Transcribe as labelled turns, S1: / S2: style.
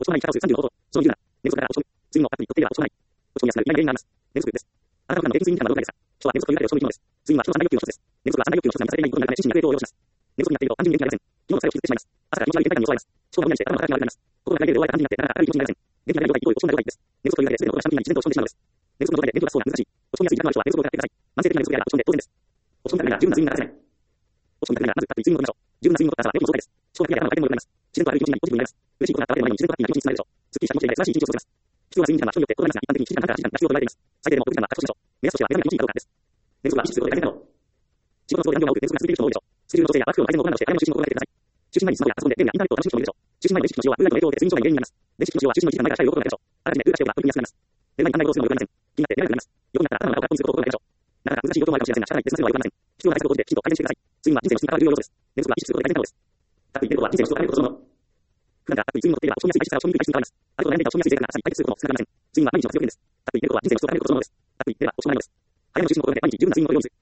S1: 落ち込まないキャラ数35ほど、その理由なら、寝不足だから落ち込む。次のアプリと手では落ち込まない。落ち込みやすくなる原因があります。寝不足です。あなたの普段の平均睡眠時間はどれくらいですか？人は寝不足と言われて落ち込む生き物です。睡眠は人の三大欲求の一つです。寝不足は三大欲求の一つが満たされないことになるため、心身がグレードを要します。寝不足になっていると単純に元気が出ません。昨日の疲れを引きずってしまいます。朝から気持ち悪い倦怠感に襲われます。腸が無理して頭の働きが悪くなります。心がグレードを終わった感じになって、なかなか明るい気持ちになりません。元気が出ない状態に落ち込んだ状態です。寝不足の状態で元気を出すそうな状態です。寝不足の状態で元気を出すそうな状態です。自然と落ち込んでしまうのです。寝不足の状態で元気を出すそうな難しい。落ち込みやすい時間のある人は寝不足を使ってください。慢性的な寝不足であれば落ち込んで当然です。落ち込みたくないなら十分な睡眠が欠かせない。落ち込みたくないならまずたっぷり睡眠をとりましょう。十分な睡眠をとった朝は寝起きの状態です。思考が頭の回転も良くなります。自然と明るい気持ちになり、ポジティブになります。嬉しいことがあったわけでもないのに自然とハッピーな気持ちにつながるでしょう。すっきりした気持ちで素晴らしい一日を過ごせます。必要な睡眠時間は人によって異なりますが、一般的に7時間から8時間が必要と言われています。最低でも6時間は確保しましょう。目安としては目覚めが気持ちいいかどうかです。寝不足は意識することで改善だろう。仕事の都合で残業が多く寝不足が続いている人も多いでしょう。スケジュールの調整やワークフローの改善を行うなどして早めの就寝を心がけてください。就寝前にスマホやパソコンでゲームやインターネットを楽しむ人もいるでしょう。就寝前の意識の使用はブルーライトの影響を受けて睡眠障害の原因になります。電子機器の使用は就寝の1時間前から控えることができるでしょう。あらかじめルール化しておけば取り組みやすくなります。寝る前に案内事をするのもよくありません。気になって寝られなくなります。横になったら頭の中をガッポンすることを心がけるでしょう。なかなか難しいこともあるかもしれませんが、仕方ない別なすればよくありません。必要な対策を講じてきちんと改善してください。睡眠は人生の質に関わる重要要素です。寝不足は意識することで改善可能です。たっぷり寝ることは人生の質を変えることそのもの。普段からたっぷり睡眠をとっていれば落ち込みやすい体質から落ち込みにくい体質に変わります。ある程度悩んでいた落ち込みやすい性格が朝に解決することもつながりません。睡眠は毎日の活用源です。たっぷり寝ることは人生の質を変えることそのものです。たっぷり寝れば落ち込まないのです。早めの就寝を心がけて毎日十分な睡眠をとるようにする。